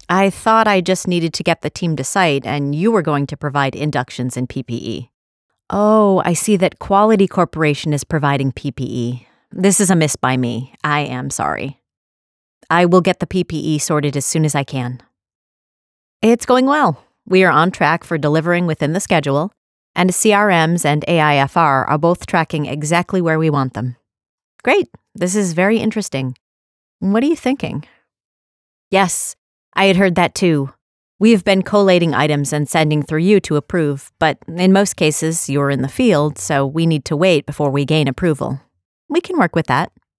I thought I just needed to get the team to site and you were going to provide inductions and PPE. Oh, I see that Quality Corporation is providing PPE. This is a miss by me. I am sorry. I will get the PPE sorted as soon as I can. It's going well. We are on track for delivering within the schedule, and CRMs and AIFR are both tracking exactly where we want them. Great. This is very interesting. What are you thinking? Yes, I had heard that too. We've been collating items and sending through you to approve, but in most cases, you're in the field, so we need to wait before we gain approval. We can work with that.